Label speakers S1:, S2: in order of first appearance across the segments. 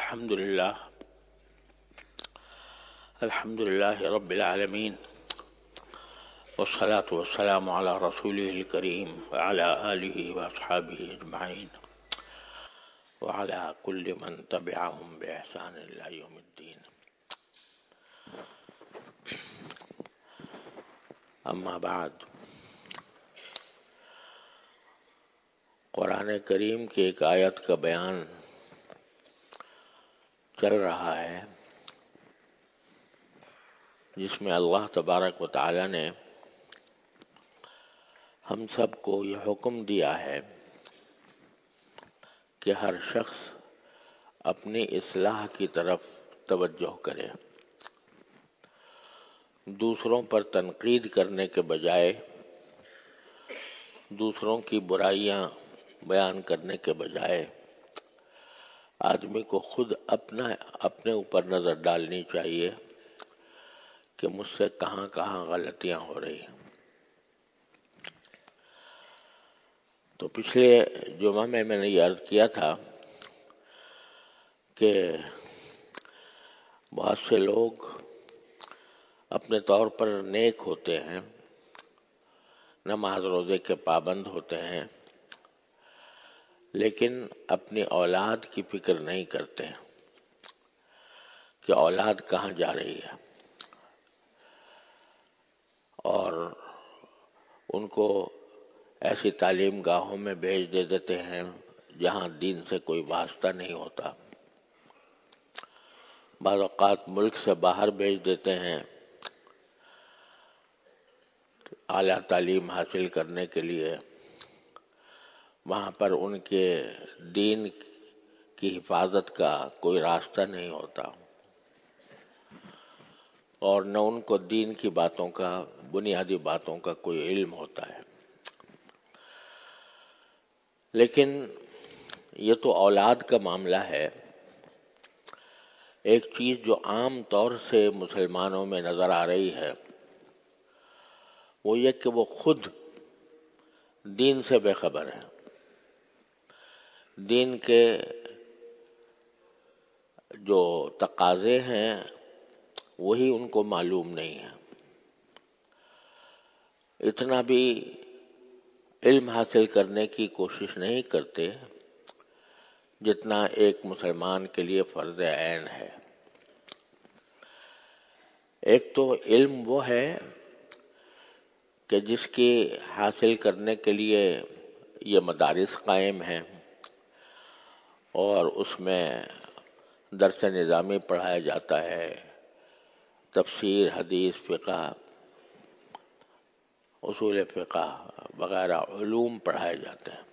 S1: الحمد لله رب العالمين، والصلاة والسلام على رسوله الكريم وعلى آله وأصحابه أجمعين وعلى كل من تبعهم بإحسان إلى يوم الدين. اما بعد، قرآن کریم کی ایک آیت کا بیان چل رہا ہے جس میں اللہ تبارک و تعالی نے ہم سب کو یہ حکم دیا ہے کہ ہر شخص اپنی اصلاح کی طرف توجہ کرے، دوسروں پر تنقید کرنے کے بجائے، دوسروں کی برائیاں بیان کرنے کے بجائے آدمی کو خود اپنے اوپر نظر ڈالنی چاہیے کہ مجھ سے کہاں کہاں غلطیاں ہو رہی ہیں۔ تو پچھلے جمعہ میں نے یہ عرض کیا تھا کہ بہت سے لوگ اپنے طور پر نیک ہوتے ہیں، نماز روزے کے پابند ہوتے ہیں، لیکن اپنی اولاد کی فکر نہیں کرتے کہ اولاد کہاں جا رہی ہے، اور ان کو ایسی تعلیم گاہوں میں بھیج دیتے ہیں جہاں دین سے کوئی واسطہ نہیں ہوتا، بعض اوقات ملک سے باہر بھیج دیتے ہیں اعلیٰ تعلیم حاصل کرنے کے لیے، وہاں پر ان کے دین کی حفاظت کا کوئی راستہ نہیں ہوتا اور نہ ان کو دین کی باتوں کا، بنیادی باتوں کا کوئی علم ہوتا ہے۔ لیکن یہ تو اولاد کا معاملہ ہے۔ ایک چیز جو عام طور سے مسلمانوں میں نظر آ رہی ہے وہ یہ کہ وہ خود دین سے بے خبر ہے، دین کے جو تقاضے ہیں وہی ان کو معلوم نہیں ہے، اتنا بھی علم حاصل کرنے کی کوشش نہیں کرتے جتنا ایک مسلمان کے لیے فرض عین ہے۔ ایک تو علم وہ ہے کہ جس کی حاصل کرنے کے لیے یہ مدارس قائم ہیں اور اس میں درس نظامی پڑھایا جاتا ہے، تفسیر، حدیث، فقہ، اصول فقہ وغیرہ علوم پڑھائے جاتے ہیں۔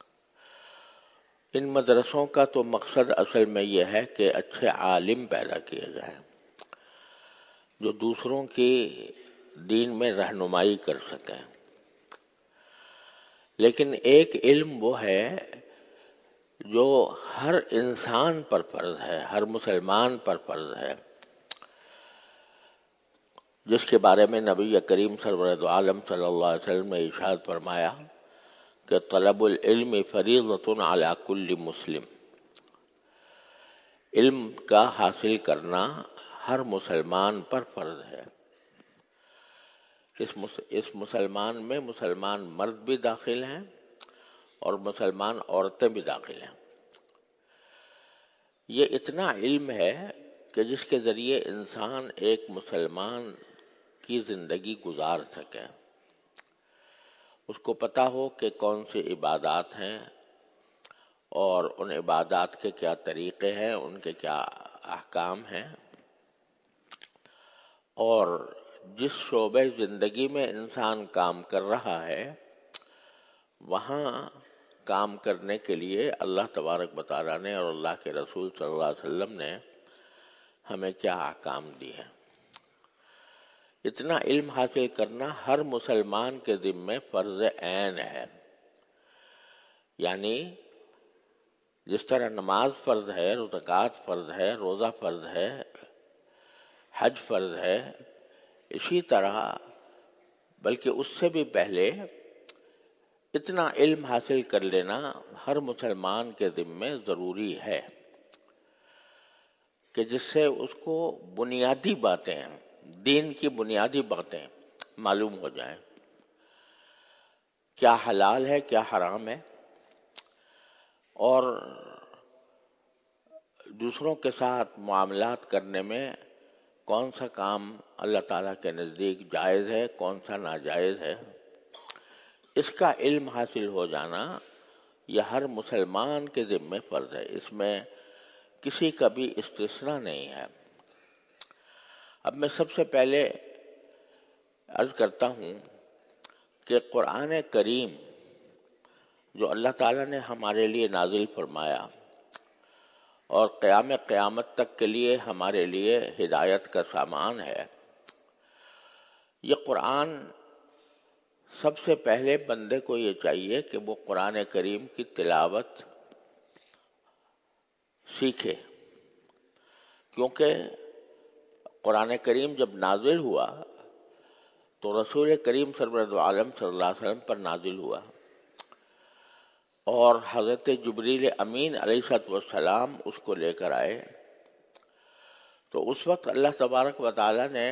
S1: ان مدرسوں کا تو مقصد اصل میں یہ ہے کہ اچھے عالم پیدا کیے جائیں جو دوسروں کی دین میں رہنمائی کر سکیں، لیکن ایک علم وہ ہے جو ہر انسان پر فرض ہے، ہر مسلمان پر فرض ہے، جس کے بارے میں نبی کریم سرورد عالم صلی اللہ علیہ وسلم نے ارشاد فرمایا کہ طلب العلم فریضۃ علی کل مسلم، علم کا حاصل کرنا ہر مسلمان پر فرض ہے۔ اس مسلمان میں مسلمان مرد بھی داخل ہیں اور مسلمان عورتیں بھی داخل ہیں۔ یہ اتنا علم ہے کہ جس کے ذریعے انسان ایک مسلمان کی زندگی گزار سکے، اس کو پتہ ہو کہ کون سی عبادات ہیں اور ان عبادات کے کیا طریقے ہیں، ان کے کیا احکام ہیں، اور جس شعبہ زندگی میں انسان کام کر رہا ہے وہاں کام کرنے کے لیے اللہ تبارک و تعالیٰ نے اور اللہ کے رسول صلی اللہ علیہ وسلم نے ہمیں کیا احکام دیے ہیں۔ اتنا علم حاصل کرنا ہر مسلمان کے ذمہ فرض عین ہے، یعنی جس طرح نماز فرض ہے، زکوٰۃ فرض ہے، روزہ فرض ہے، حج فرض ہے، اسی طرح بلکہ اس سے بھی پہلے اتنا علم حاصل کر لینا ہر مسلمان کے ذمہ ضروری ہے۔ کہ جس سے اس کو بنیادی باتیں، دین کی بنیادی باتیں معلوم ہو جائیں، کیا حلال ہے کیا حرام ہے، اور دوسروں کے ساتھ معاملات کرنے میں کون سا کام اللہ تعالیٰ کے نزدیک جائز ہے، کون سا ناجائز ہے، اس کا علم حاصل ہو جانا یہ ہر مسلمان کے ذمہ فرض ہے، اس میں کسی کا بھی استثناء نہیں ہے۔ اب میں سب سے پہلے عرض کرتا ہوں کہ قرآن کریم جو اللہ تعالیٰ نے ہمارے لیے نازل فرمایا اور قیامت تک کے لیے ہمارے لیے ہدایت کا سامان ہے، یہ قرآن سب سے پہلے بندے کو یہ چاہیے کہ وہ قرآن کریم کی تلاوت سیکھے، کیونکہ قرآن کریم جب نازل ہوا تو رسول کریم سرورد عالم صلی اللہ علیہ وسلم پر نازل ہوا، اور حضرت جبریل امین علیہ السلام اس کو لے کر آئے، تو اس وقت اللہ تبارک و تعالیٰ نے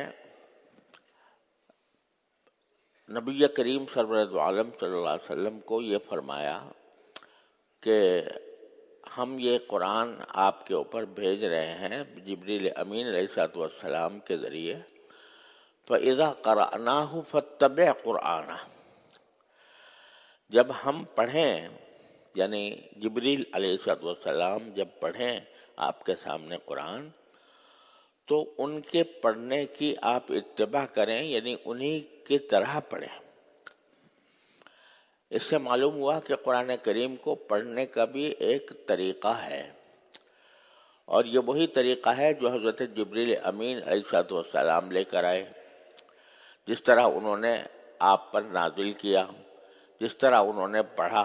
S1: نبی کریم سرورد عالم صلی اللہ علیہ وسلم کو یہ فرمایا کہ ہم یہ قرآن آپ کے اوپر بھیج رہے ہیں جبریل امین علیہ السلام کے ذریعے، فَإِذَا قَرَأْنَاهُ فَاتَّبِعْ قُرْآنَهُ، جب ہم پڑھیں، یعنی جبریل علیہ السلام جب پڑھیں آپ کے سامنے قرآن، تو ان کے پڑھنے کی آپ اتباع کریں، یعنی انہی کی طرح پڑھیں۔ اس سے معلوم ہوا کہ قرآن کریم کو پڑھنے کا بھی ایک طریقہ ہے، اور یہ وہی طریقہ ہے جو حضرت جبریل امین علیہ السلام لے کر آئے، جس طرح انہوں نے آپ پر نازل کیا، جس طرح انہوں نے پڑھا۔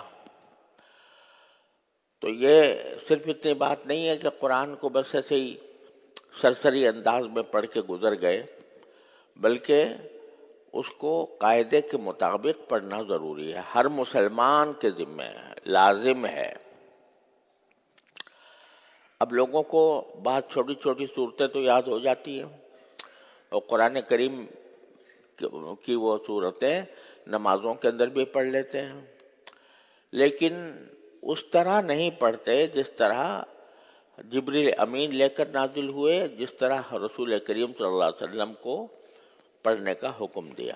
S1: تو یہ صرف اتنی بات نہیں ہے کہ قرآن کو بس ایسے ہی سرسری انداز میں پڑھ کے گزر گئے، بلکہ اس کو قاعدے کے مطابق پڑھنا ضروری ہے، ہر مسلمان کے ذمہ لازم ہے۔ اب لوگوں کو بہت چھوٹی چھوٹی صورتیں تو یاد ہو جاتی ہیں، اور قرآن کریم کی وہ صورتیں نمازوں کے اندر بھی پڑھ لیتے ہیں، لیکن اس طرح نہیں پڑھتے جس طرح جبریل امین لے کر نازل ہوئے، جس طرح رسول کریم صلی اللہ علیہ وسلم کو پڑھنے کا حکم دیا۔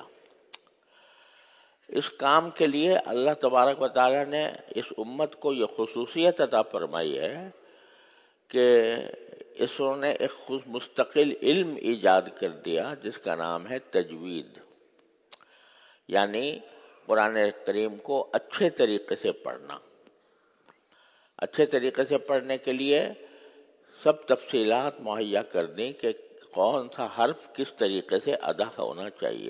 S1: اس کام کے لیے اللہ تبارک و تعالیٰ نے اس امت کو یہ خصوصیت عطا فرمائی ہے کہ انہوں نے ایک خود مستقل علم ایجاد کر دیا جس کا نام ہے تجوید، یعنی قرآن کریم کو اچھے طریقے سے پڑھنا۔ اچھے طریقے سے پڑھنے کے لیے سب تفصیلات مہیا کر دیں کہ کون سا حرف کس طریقے سے ادا ہونا چاہیے۔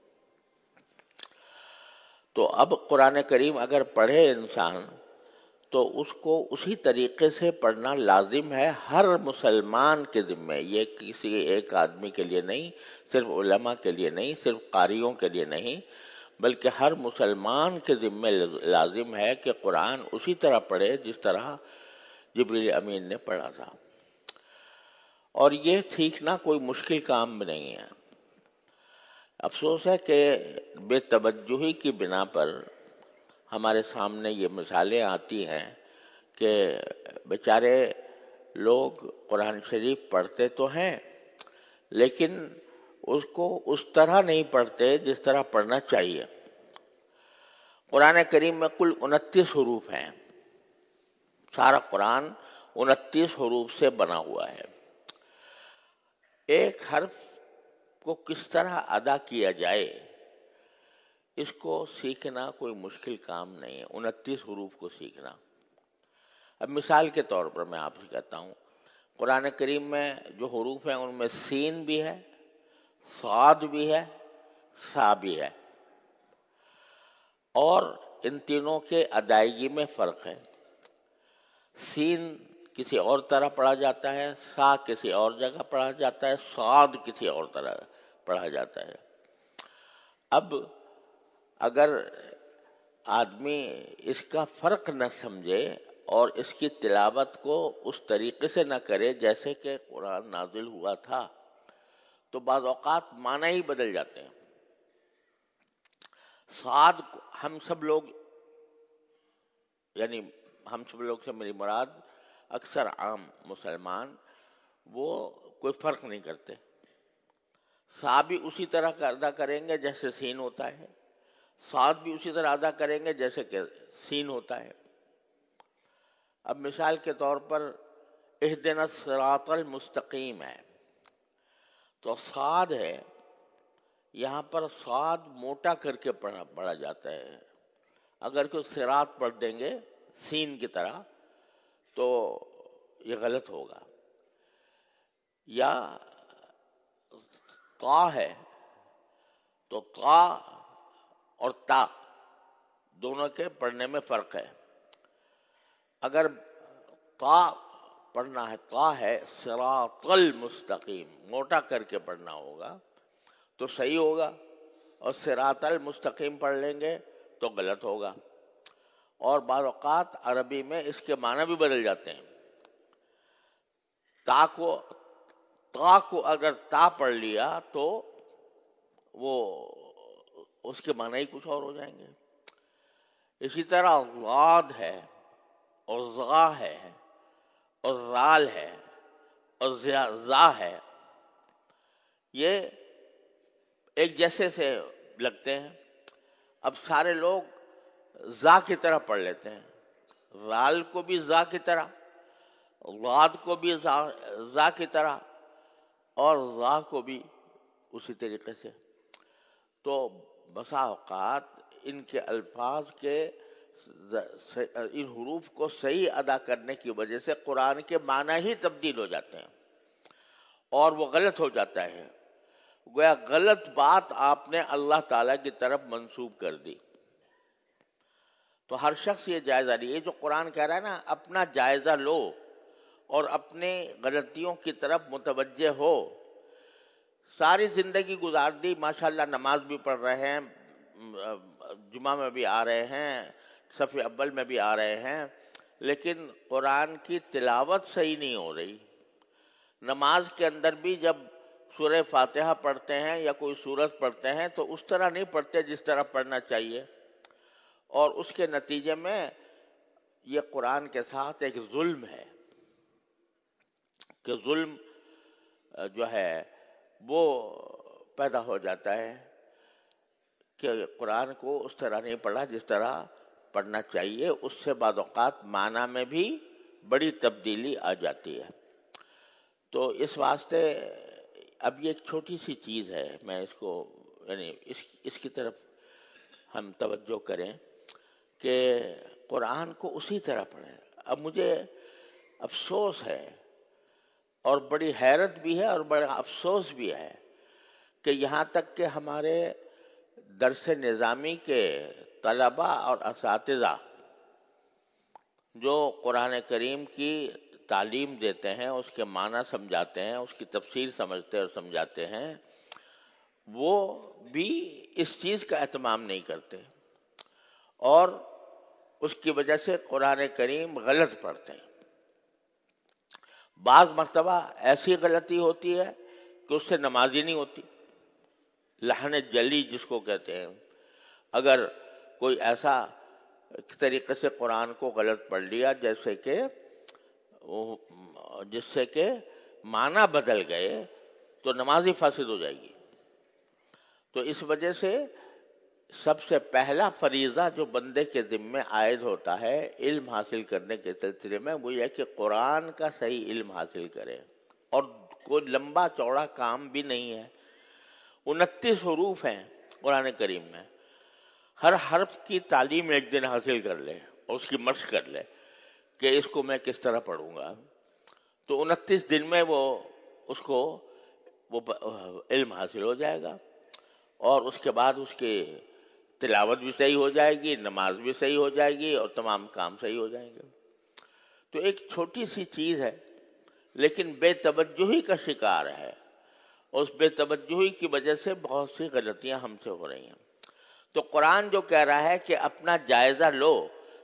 S1: تو اب قرآن کریم اگر پڑھے انسان تو اس کو اسی طریقے سے پڑھنا لازم ہے، ہر مسلمان کے ذمہ، یہ کسی ایک آدمی کے لیے نہیں، صرف علماء کے لیے نہیں، صرف قاریوں کے لیے نہیں، بلکہ ہر مسلمان کے ذمہ لازم ہے کہ قرآن اسی طرح پڑھے جس طرح جبریل امین نے پڑھا تھا۔ اور یہ سیکھنا کوئی مشکل کام نہیں ہے۔ افسوس ہے کہ بے توجہی کی بنا پر ہمارے سامنے یہ مثالیں آتی ہیں کہ بیچارے لوگ قرآن شریف پڑھتے تو ہیں، لیکن اس کو اس طرح نہیں پڑھتے جس طرح پڑھنا چاہیے۔ قرآن کریم میں کل 29 حروف ہیں، سارا قرآن 29 حروف سے بنا ہوا ہے۔ ایک حرف کو کس طرح ادا کیا جائے اس کو سیکھنا کوئی مشکل کام نہیں ہے، 29 حروف کو سیکھنا۔ اب مثال کے طور پر میں آپ سے کہتا ہوں، قرآن کریم میں جو حروف ہیں ان میں سین بھی ہے، صاد بھی ہے، سا بھی ہے، اور ان تینوں کے ادائیگی میں فرق ہے۔ سین کسی اور طرح پڑھا جاتا ہے، سا کسی اور جگہ پڑھا جاتا ہے، صاد کسی اور طرح پڑھا جاتا ہے۔ اب اگر آدمی اس کا فرق نہ سمجھے اور اس کی تلاوت کو اس طریقے سے نہ کرے جیسے کہ قرآن نازل ہوا تھا، تو بعض اوقات معنی ہی بدل جاتے ہیں۔ صاد ہم سب لوگ، یعنی ہم سب لوگ سے میری مراد اکثر عام مسلمان، وہ کوئی فرق نہیں کرتے، صا بھی اسی طرح کا ادا کریں گے جیسے سین ہوتا ہے، صاد بھی اسی طرح ادا کریں گے جیسے کہ سین ہوتا ہے۔ اب مثال کے طور پر اہدنا الصراط المستقیم ہے، تو صاد ہے، یہاں پر صاد موٹا کر کے پڑھا جاتا ہے، اگر کوئی صراط پڑھ دیں گے سین کی طرح تو یہ غلط ہوگا۔ یا طا ہے، تو طا اور تا دونوں کے پڑھنے میں فرق ہے۔ اگر طا پڑھنا ہے، طا ہے صراط المستقیم، موٹا کر کے پڑھنا ہوگا تو صحیح ہوگا، اور صراط المستقیم پڑھ لیں گے تو غلط ہوگا۔ اور بعض اوقات عربی میں اس کے معنی بھی بدل جاتے ہیں۔ تا کو اگر تا پڑھ لیا تو وہ اس کے معنی ہی کچھ اور ہو جائیں گے۔ اسی طرح ضاد ہے اور ظا ہے اور رال ہے اور زا ہے، یہ ایک جیسے سے لگتے ہیں۔ اب سارے لوگ زا کی طرح پڑھ لیتے ہیں، رال کو بھی زا کی طرح، ضاد کو بھی زا کی طرح، اور ظا کو بھی اسی طریقے سے۔ تو بسا اوقات ان کے الفاظ کے ان حروف کو صحیح ادا کرنے کی وجہ سے قرآن کے معنی ہی تبدیل ہو جاتے ہیں اور وہ غلط ہو جاتا ہے، گویا غلط بات آپ نے اللہ تعالیٰ کی طرف منسوب کر دی۔ تو ہر شخص یہ جائزہ لے، یہ جو قرآن کہہ رہا ہے نا، اپنا جائزہ لو اور اپنے غلطیوں کی طرف متوجہ ہو۔ ساری زندگی گزار دی، ماشاءاللہ نماز بھی پڑھ رہے ہیں، جمعہ میں بھی آ رہے ہیں، صف اول میں بھی آ رہے ہیں، لیکن قرآن کی تلاوت صحیح نہیں ہو رہی۔ نماز کے اندر بھی جب سورہ فاتحہ پڑھتے ہیں یا کوئی سورت پڑھتے ہیں تو اس طرح نہیں پڑھتے جس طرح پڑھنا چاہیے، اور اس کے نتیجے میں یہ قرآن کے ساتھ ایک ظلم ہے کہ ظلم جو ہے وہ پیدا ہو جاتا ہے کہ قرآن کو اس طرح نہیں پڑھا جس طرح پڑھنا چاہیے، اس سے بعض اوقات معنی میں بھی بڑی تبدیلی آ جاتی ہے۔ تو اس واسطے اب یہ ایک چھوٹی سی چیز ہے، میں اس کو یعنی اس کی طرف ہم توجہ کریں کہ قرآن کو اسی طرح پڑھیں۔ اب مجھے افسوس ہے اور بڑی حیرت بھی ہے اور بڑا افسوس بھی ہے کہ یہاں تک کہ ہمارے درس نظامی کے طلباء اور اساتذہ جو قرآن کریم کی تعلیم دیتے ہیں، اس کے معنی سمجھاتے ہیں، اس کی تفسیر سمجھتے اور سمجھاتے ہیں، وہ بھی اس چیز کا اہتمام نہیں کرتے اور اس کی وجہ سے قرآن کریم غلط پڑھتے ہیں۔ بعض مرتبہ ایسی غلطی ہوتی ہے کہ اس سے نماز ہی نہیں ہوتی، لحن جلی جس کو کہتے ہیں۔ اگر کوئی ایسا طریقے سے قرآن کو غلط پڑھ لیا جس سے کہ معنی بدل گئے تو نماز ہی فاسد ہو جائے گی۔ تو اس وجہ سے سب سے پہلا فریضہ جو بندے کے ذمے عائد ہوتا ہے علم حاصل کرنے کے سلسلے میں، وہ یہ کہ قرآن کا صحیح علم حاصل کرے، اور کوئی لمبا چوڑا کام بھی نہیں ہے۔ 29 حروف ہیں قرآن کریم میں، ہر حرف کی تعلیم ایک دن حاصل کر لے اور اس کی مشق کر لے کہ اس کو میں کس طرح پڑھوں گا، تو 29 دن میں اس کو علم حاصل ہو جائے گا، اور اس کے بعد اس کی تلاوت بھی صحیح ہو جائے گی، نماز بھی صحیح ہو جائے گی، اور تمام کام صحیح ہو جائیں گے۔ تو ایک چھوٹی سی چیز ہے لیکن بے توجہی کا شکار ہے، اس بے توجہی کی وجہ سے بہت سی غلطیاں ہم سے ہو رہی ہیں۔ تو قرآن جو کہہ رہا ہے کہ اپنا جائزہ لو،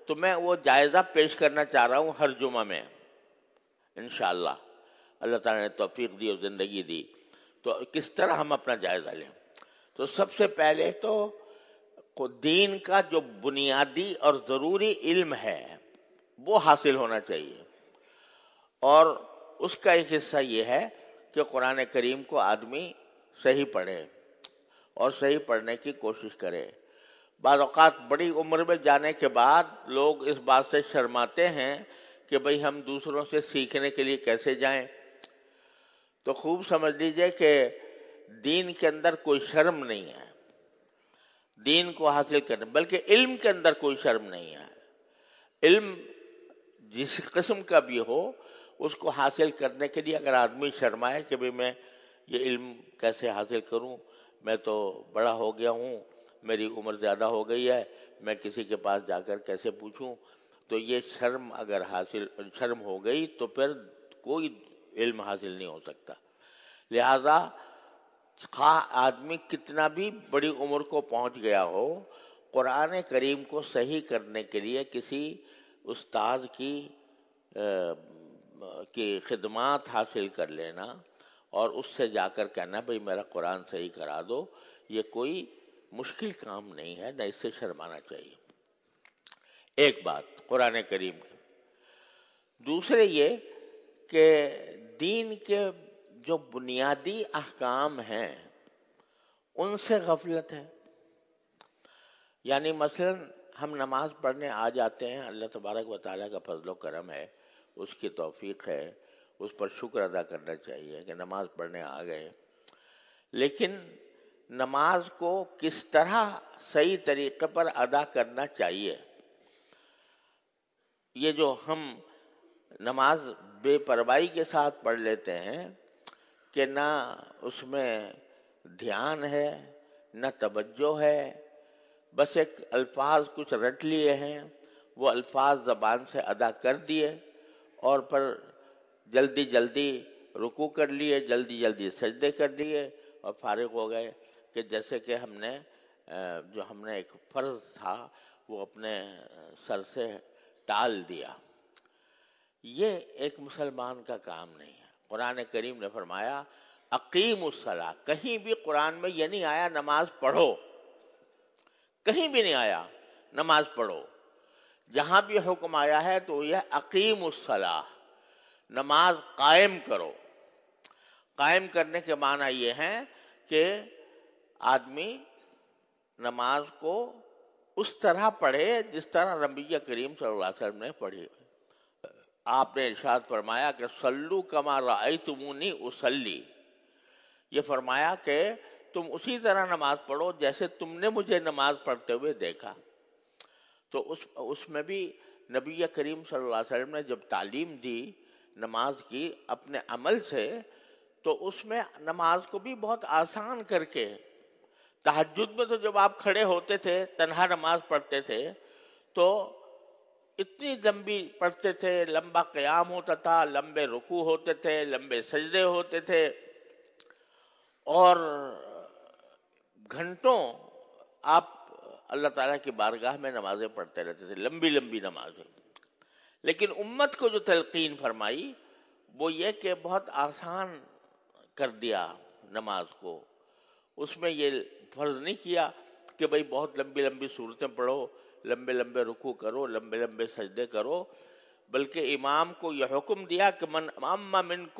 S1: تو میں وہ جائزہ پیش کرنا چاہ رہا ہوں ہر جمعہ میں انشاءاللہ، اللہ تعالیٰ نے توفیق دی اور زندگی دی تو کس طرح ہم اپنا جائزہ لیں۔ تو سب سے پہلے تو دین کا جو بنیادی اور ضروری علم ہے وہ حاصل ہونا چاہیے، اور اس کا ایک حصہ یہ ہے کہ قرآن کریم کو آدمی صحیح پڑھے اور صحیح پڑھنے کی کوشش کرے۔ بعض اوقات بڑی عمر میں جانے کے بعد لوگ اس بات سے شرماتے ہیں کہ بھئی ہم دوسروں سے سیکھنے کے لیے کیسے جائیں، تو خوب سمجھ لیجئے کہ دین کے اندر کوئی شرم نہیں ہے، دین کو حاصل کرنے، بلکہ علم کے اندر کوئی شرم نہیں ہے۔ علم جس قسم کا بھی ہو اس کو حاصل کرنے کے لیے اگر آدمی شرمائے کہ بھئی میں یہ علم کیسے حاصل کروں، میں تو بڑا ہو گیا ہوں، میری عمر زیادہ ہو گئی ہے، میں کسی کے پاس جا کر کیسے پوچھوں، تو یہ شرم اگر شرم ہو گئی تو پھر کوئی علم حاصل نہیں ہو سکتا۔ لہذا خواہ آدمی کتنا بھی بڑی عمر کو پہنچ گیا ہو، قرآن کریم کو صحیح کرنے کے لیے کسی استاذ کی خدمات حاصل کر لینا اور اس سے جا کر کہنا بھئی میرا قرآن صحیح کرا دو، یہ کوئی مشکل کام نہیں ہے، نہ اس سے شرمانا چاہیے۔ ایک بات قرآن کریم کی۔ دوسرے یہ کہ دین کے جو بنیادی احکام ہیں ان سے غفلت ہے۔ یعنی مثلا ہم نماز پڑھنے آ جاتے ہیں، اللہ تبارک و تعالیٰ کا فضل و کرم ہے، اس کی توفیق ہے، اس پر شکر ادا کرنا چاہیے کہ نماز پڑھنے آ گئے، لیکن نماز کو کس طرح صحیح طریقے پر ادا کرنا چاہیے، یہ جو ہم نماز بے پرواہی کے ساتھ پڑھ لیتے ہیں کہ نہ اس میں دھیان ہے نہ توجہ ہے، بس ایک الفاظ کچھ رٹ لیے ہیں، وہ الفاظ زبان سے ادا کر دیے اور پھر جلدی جلدی رکوع کر لیے، جلدی جلدی سجدے کر لیے اور فارغ ہو گئے، کہ جیسے کہ ہم نے ایک فرض تھا وہ اپنے سر سے ٹال دیا۔ یہ ایک مسلمان کا کام نہیں ہے۔ قرآن کریم نے فرمایا اقیم الصلاۃ، کہیں بھی قرآن میں یہ نہیں آیا نماز پڑھو، کہیں بھی نہیں آیا نماز پڑھو، جہاں بھی حکم آیا ہے تو یہ اقیم الصلاۃ، نماز قائم کرو۔ قائم کرنے کے معنی یہ ہے کہ آدمی نماز کو اس طرح پڑھے جس طرح نبی کریم صلی اللہ علیہ وسلم نے پڑھی۔ آپ نے ارشاد فرمایا کہ صلو کما رأیتمونی اصلی، یہ فرمایا کہ تم اسی طرح نماز پڑھو جیسے تم نے مجھے نماز پڑھتے ہوئے دیکھا۔ تو اس میں بھی نبی کریم صلی اللہ علیہ وسلم نے جب تعلیم دی نماز کی اپنے عمل سے، تو اس میں نماز کو بھی بہت آسان کر کے، تہجد میں تو جب آپ کھڑے ہوتے تھے تنہا نماز پڑھتے تھے تو اتنی لمبی پڑھتے تھے، لمبا قیام ہوتا تھا، لمبے رکوع ہوتے تھے، لمبے سجدے ہوتے تھے، اور گھنٹوں آپ اللہ تعالیٰ کی بارگاہ میں نمازیں پڑھتے رہتے تھے، لمبی لمبی نمازیں۔ لیکن امت کو جو تلقین فرمائی وہ یہ کہ بہت آسان کر دیا نماز کو، اس میں یہ فرض نہیں کیا کہ بھئی بہت لمبی لمبی صورتیں پڑھو، لمبے لمبے رکوع کرو، لمبے لمبے سجدے کرو، بلکہ امام کو یہ حکم دیا کہ اما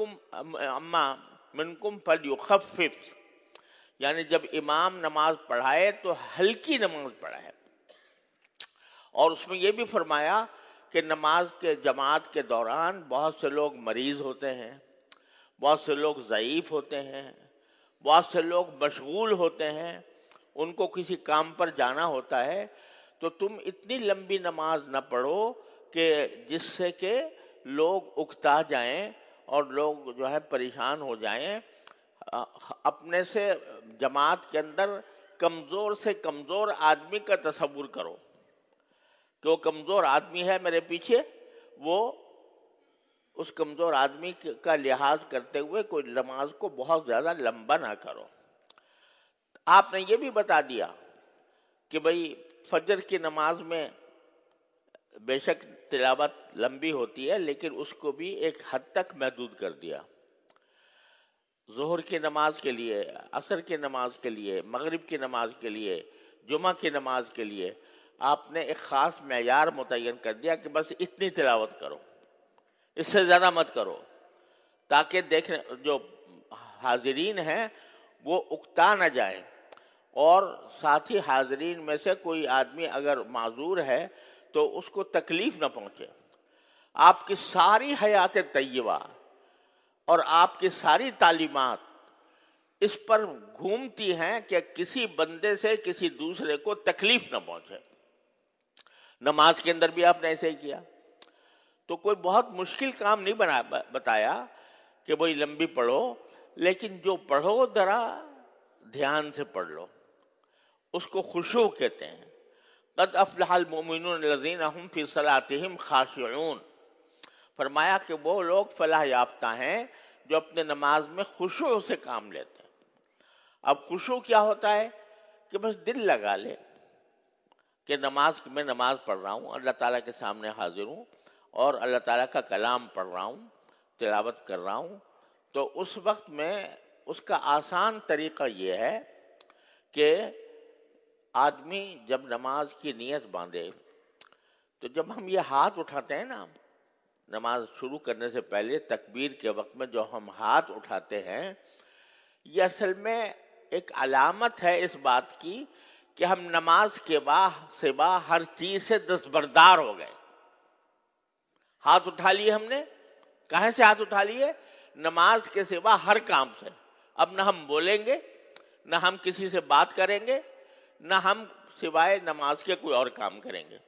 S1: منکم فلیخفف، یعنی جب امام نماز پڑھائے تو ہلکی نماز پڑھائے، اور اس میں یہ بھی فرمایا کہ نماز کے جماعت کے دوران بہت سے لوگ مریض ہوتے ہیں، بہت سے لوگ ضعیف ہوتے ہیں، بہت سے لوگ مشغول ہوتے ہیں، ان کو کسی کام پر جانا ہوتا ہے، تو تم اتنی لمبی نماز نہ پڑھو کہ جس سے کہ لوگ اکتا جائیں اور لوگ جو ہے پریشان ہو جائیں۔ اپنے سے جماعت کے اندر کمزور سے کمزور آدمی کا تصور کرو کہ وہ کمزور آدمی ہے میرے پیچھے، وہ اس کمزور آدمی کا لحاظ کرتے ہوئے کوئی نماز کو بہت زیادہ لمبا نہ کرو۔ آپ نے یہ بھی بتا دیا کہ بھئی فجر کی نماز میں بے شک تلاوت لمبی ہوتی ہے لیکن اس کو بھی ایک حد تک محدود کر دیا. ظہر کی نماز کے لیے، عصر کی نماز کے لیے، مغرب کی نماز کے لیے، جمعہ کی نماز کے لیے آپ نے ایک خاص معیار متعین کر دیا کہ بس اتنی تلاوت کرو، اس سے زیادہ مت کرو، تاکہ دیکھنے جو حاضرین ہیں وہ اکتا نہ جائیں، اور ساتھی حاضرین میں سے کوئی آدمی اگر معذور ہے تو اس کو تکلیف نہ پہنچے. آپ کی ساری حیات طیبہ اور آپ کی ساری تعلیمات اس پر گھومتی ہیں کہ کسی بندے سے کسی دوسرے کو تکلیف نہ پہنچے. نماز کے اندر بھی آپ نے ایسے ہی کیا. تو کوئی بہت مشکل کام نہیں بتایا کہ وہی لمبی پڑھو، لیکن جو پڑھو ذرا دھیان سے پڑھ لو. اس کو خشوع کہتے ہیں. قد افلح المؤمنون الذین هم فی صلاتهم خاشعون. فرمایا کہ وہ لوگ فلاح یافتہ ہیں جو اپنے نماز میں خشوع سے کام لیتے ہیں. اب خشوع کیا ہوتا ہے کہ بس دل لگا لے کہ میں نماز پڑھ رہا ہوں، اللہ تعالیٰ کے سامنے حاضر ہوں اور اللہ تعالیٰ کا کلام پڑھ رہا ہوں، تلاوت کر رہا ہوں. تو اس وقت میں اس کا آسان طریقہ یہ ہے کہ آدمی جب نماز کی نیت باندھے تو جب ہم یہ ہاتھ اٹھاتے ہیں نا نماز شروع کرنے سے پہلے تکبیر کے وقت میں جو ہم ہاتھ اٹھاتے ہیں، یہ اصل میں ایک علامت ہے اس بات کی کہ ہم نماز کے سوا ہر چیز سے دستبردار ہو گئے. ہاتھ اٹھا لیے ہم نے، کہاں سے ہاتھ اٹھا لیے؟ نماز کے سوا ہر کام سے. اب نہ ہم بولیں گے، نہ ہم کسی سے بات کریں گے، نہ ہم سوائے نماز کے کوئی اور کام کریں گے.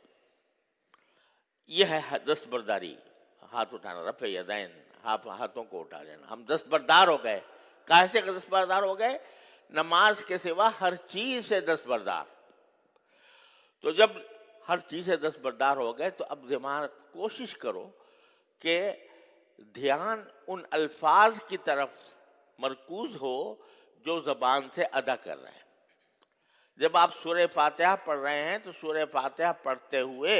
S1: یہ ہے دستبرداری، ہاتھ اٹھانا، رفع یدین، ہاتھوں کو اٹھا لینا. ہم دستبردار ہو گئے. کہاں سے دستبردار ہو گئے؟ نماز کے سوا ہر چیز سے دستبردار. تو جب ہر چیز سے دستبردار ہو گئے تو اب دماغ کوشش کرو کہ دھیان ان الفاظ کی طرف مرکوز ہو جو زبان سے ادا کر رہے ہیں. جب آپ سورہ فاتحہ پڑھ رہے ہیں تو سورہ فاتحہ پڑھتے ہوئے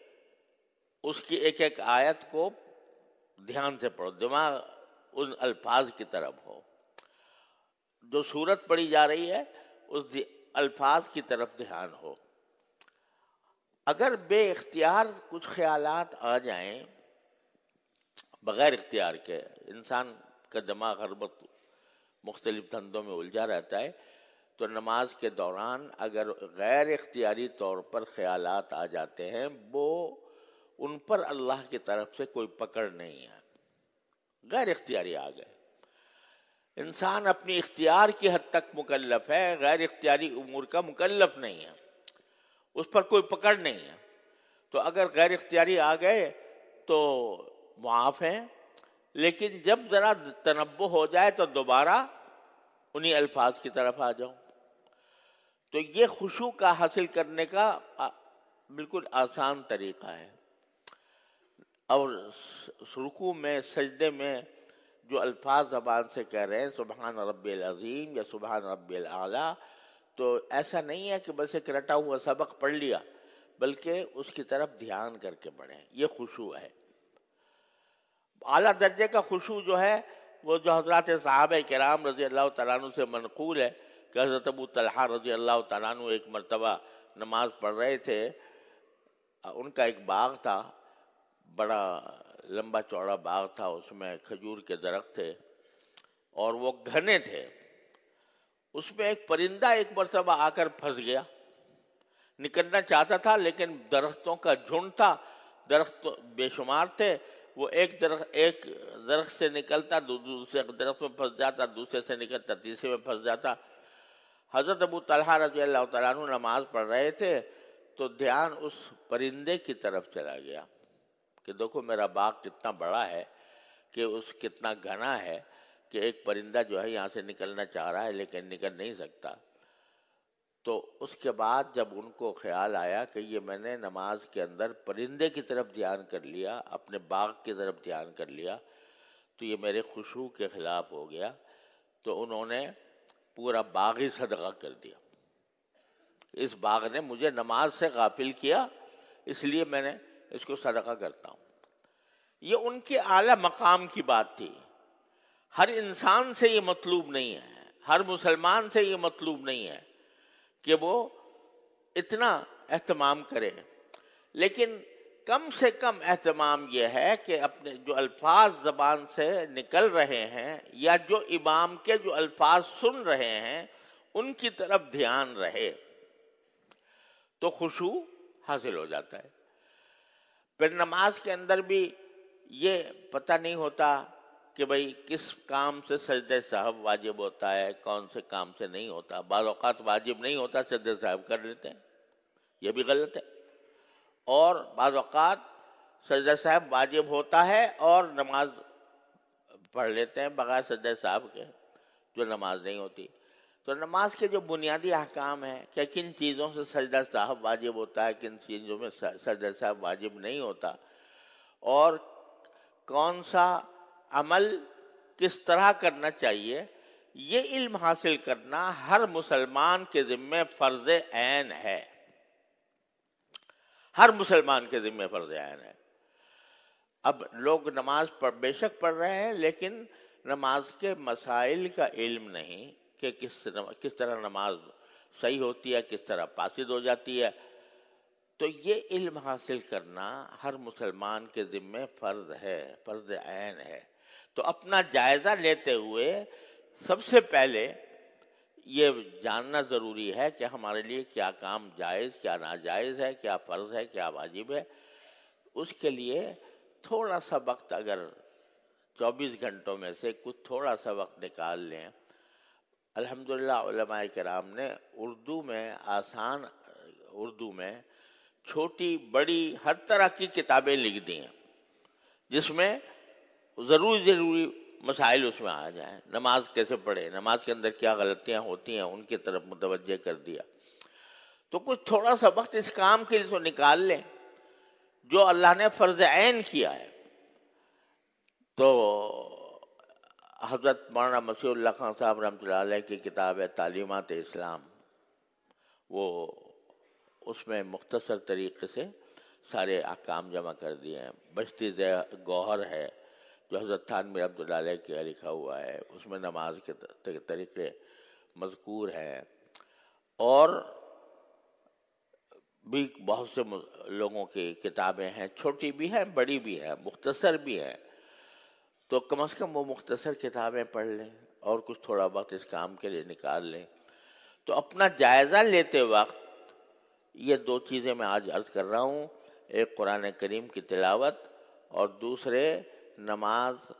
S1: اس کی ایک ایک آیت کو دھیان سے پڑھو، دماغ ان الفاظ کی طرف ہو. جو سورت پڑھی جا رہی ہے اس الفاظ کی طرف دھیان ہو. اگر بے اختیار کچھ خیالات آ جائیں بغیر اختیار کے، انسان کا دماغ ہر وقت مختلف دھندوں میں الجھا رہتا ہے، تو نماز کے دوران اگر غیر اختیاری طور پر خیالات آ جاتے ہیں، وہ ان پر اللہ کی طرف سے کوئی پکڑ نہیں ہے، غیر اختیاری آ گئے. انسان اپنی اختیار کی حد تک مکلف ہے، غیر اختیاری امور کا مکلف نہیں ہے، اس پر کوئی پکڑ نہیں ہے. تو اگر غیر اختیاری آ گئے تو معاف ہیں، لیکن جب ذرا تنبہ ہو جائے تو دوبارہ انہی الفاظ کی طرف آ جاؤ. تو یہ خشوع کا حاصل کرنے کا بالکل آسان طریقہ ہے. اور رکوع میں، سجدے میں جو الفاظ زبان سے کہہ رہے ہیں سبحان ربی العظیم یا سبحان ربی الاعلیٰ، تو ایسا نہیں ہے کہ بس ایک رٹا ہوا سبق پڑھ لیا، بلکہ اس کی طرف دھیان کر کے پڑھیں. یہ خشوع ہے. اعلیٰ درجے کا خشوع جو ہے وہ جو حضرات صحابہ کرام رضی اللہ تعالیٰ عنہ سے منقول ہے کہ حضرت ابو طلحہ رضی اللہ تعالیٰ عنہ ایک مرتبہ نماز پڑھ رہے تھے. ان کا ایک باغ تھا، بڑا لمبا چوڑا باغ تھا، اس میں کھجور کے درخت تھے اور وہ گھنے تھے. اس میں ایک پرندہ ایک مرتبہ آ کر پھنس گیا. نکلنا چاہتا تھا لیکن درختوں کا جھنڈ تھا، درخت بے شمار تھے. وہ ایک درخت سے نکلتا دوسرے درخت میں پھنس جاتا، دوسرے سے نکلتا تیسرے میں پھنس جاتا. حضرت ابو طلحہ رضی اللہ تعالیٰ عنہ نماز پڑھ رہے تھے تو دھیان اس پرندے کی طرف چلا گیا کہ دیکھو میرا باغ کتنا بڑا ہے، کہ اس کتنا گھنا ہے کہ ایک پرندہ جو ہے یہاں سے نکلنا چاہ رہا ہے لیکن نکل نہیں سکتا. تو اس کے بعد جب ان کو خیال آیا کہ یہ میں نے نماز کے اندر پرندے کی طرف دھیان کر لیا، اپنے باغ کی طرف دھیان کر لیا، تو یہ میرے خشوع کے خلاف ہو گیا. تو انہوں نے پورا باغ ہی صدقہ کر دیا. اس باغ نے مجھے نماز سے غافل کیا، اس لیے میں نے اس کو صدقہ کرتا ہوں. یہ ان کے اعلیٰ مقام کی بات تھی. ہر انسان سے یہ مطلوب نہیں ہے، ہر مسلمان سے یہ مطلوب نہیں ہے کہ وہ اتنا اہتمام کرے، لیکن کم سے کم اہتمام یہ ہے کہ اپنے جو الفاظ زبان سے نکل رہے ہیں یا جو امام کے جو الفاظ سن رہے ہیں ان کی طرف دھیان رہے تو خشوع حاصل ہو جاتا ہے. پھر نماز کے اندر بھی یہ پتہ نہیں ہوتا کہ بھئی کس کام سے سجدہ صاحب واجب ہوتا ہے، کون سے کام سے نہیں ہوتا. بعض اوقات واجب نہیں ہوتا، سجدہ صاحب کر لیتے ہیں، یہ بھی غلط ہے. اور بعض اوقات سجدہ صاحب واجب ہوتا ہے اور نماز پڑھ لیتے ہیں بغیر سجدہ صاحب کے، جو نماز نہیں ہوتی. تو نماز کے جو بنیادی احکام ہیں کہ کن چیزوں سے سجدہ صاحب واجب ہوتا ہے، کن چیزوں میں سجدہ صاحب واجب نہیں ہوتا، اور کون سا عمل کس طرح کرنا چاہیے، یہ علم حاصل کرنا ہر مسلمان کے ذمہ فرض عین ہے. ہر مسلمان کے ذمہ فرض عین ہے. اب لوگ نماز بے شک پڑھ رہے ہیں لیکن نماز کے مسائل کا علم نہیں کہ کس طرح نماز صحیح ہوتی ہے، کس طرح فاسد ہو جاتی ہے. تو یہ علم حاصل کرنا ہر مسلمان کے ذمہ فرض ہے، فرض عین ہے. تو اپنا جائزہ لیتے ہوئے سب سے پہلے یہ جاننا ضروری ہے کہ ہمارے لیے کیا کام جائز، کیا ناجائز ہے، کیا فرض ہے، کیا واجب ہے. اس کے لیے تھوڑا سا وقت، اگر 24 گھنٹوں میں سے کچھ تھوڑا سا وقت نکال لیں. الحمدللہ علماء کرام نے اردو میں، آسان اردو میں چھوٹی بڑی ہر طرح کی کتابیں لکھ دی ہیں جس میں ضروری مسائل اس میں آ جائیں. نماز کیسے پڑھے، نماز کے اندر کیا غلطیاں ہوتی ہیں، ان کی طرف متوجہ کر دیا. تو کچھ تھوڑا سا وقت اس کام کے لیے تو نکال لیں جو اللہ نے فرض عین کیا ہے. تو حضرت مولانا مسیح اللہ خان صاحب رحمۃ اللہ علیہ کی کتاب ہے تعلیمات اسلام، وہ اس میں مختصر طریقے سے سارے احکام جمع کر دیے ہیں. بشتی گوہر ہے جو حضرت تھانوی عبد اللہ علیہ کے لکھا ہوا ہے، اس میں نماز کے طریقے مذکور ہیں. اور بھی بہت سے لوگوں کی کتابیں ہیں، چھوٹی بھی ہیں، بڑی بھی ہیں، مختصر بھی ہیں. تو کم از کم وہ مختصر کتابیں پڑھ لیں اور کچھ تھوڑا وقت اس کام کے لیے نکال لیں. تو اپنا جائزہ لیتے وقت یہ دو چیزیں میں آج عرض کر رہا ہوں، ایک قرآن کریم کی تلاوت اور دوسرے نماز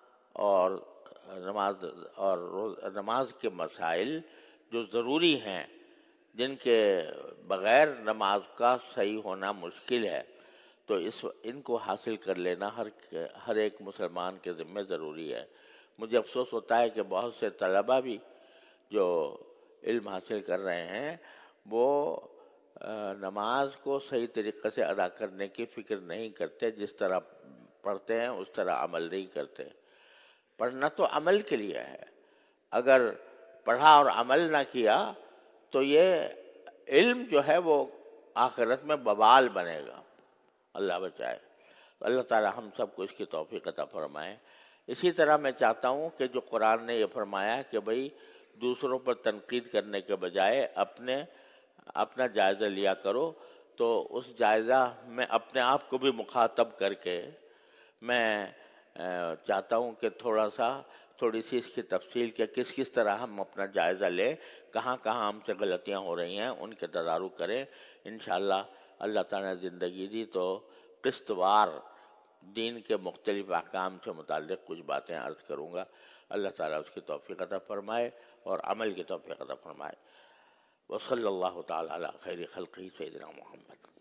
S1: نماز کے مسائل جو ضروری ہیں، جن کے بغیر نماز کا صحیح ہونا مشکل ہے. تو ان کو حاصل کر لینا ہر ایک مسلمان کے ذمہ ضروری ہے. مجھے افسوس ہوتا ہے کہ بہت سے طلباء بھی جو علم حاصل کر رہے ہیں وہ نماز کو صحیح طریقے سے ادا کرنے کی فکر نہیں کرتے. جس طرح پڑھتے ہیں اس طرح عمل نہیں کرتے. پڑھنا تو عمل کے لیے ہے، اگر پڑھا اور عمل نہ کیا تو یہ علم جو ہے وہ آخرت میں بوال بنے گا. اللہ بچائے. اللہ تعالی ہم سب کو اس کی توفیق عطا فرمائے. اسی طرح میں چاہتا ہوں کہ جو قرآن نے یہ فرمایا کہ بھئی دوسروں پر تنقید کرنے کے بجائے اپنا جائزہ لیا کرو، تو اس جائزہ میں اپنے آپ کو بھی مخاطب کر کے میں چاہتا ہوں کہ تھوڑی سی اس کی تفصیل کہ کس طرح ہم اپنا جائزہ لیں، کہاں ہم سے غلطیاں ہو رہی ہیں، ان کے تدارک کریں. انشاءاللہ اللہ تعالیٰ نے زندگی دی تو قسط وار دین کے مختلف احکام سے متعلق کچھ باتیں عرض کروں گا. اللہ تعالیٰ اس کی توفیق عطا فرمائے اور عمل کی توفیق عطا فرمائے. وصلی اللہ تعالیٰ علی خیر خلقہ سیدنا محمد.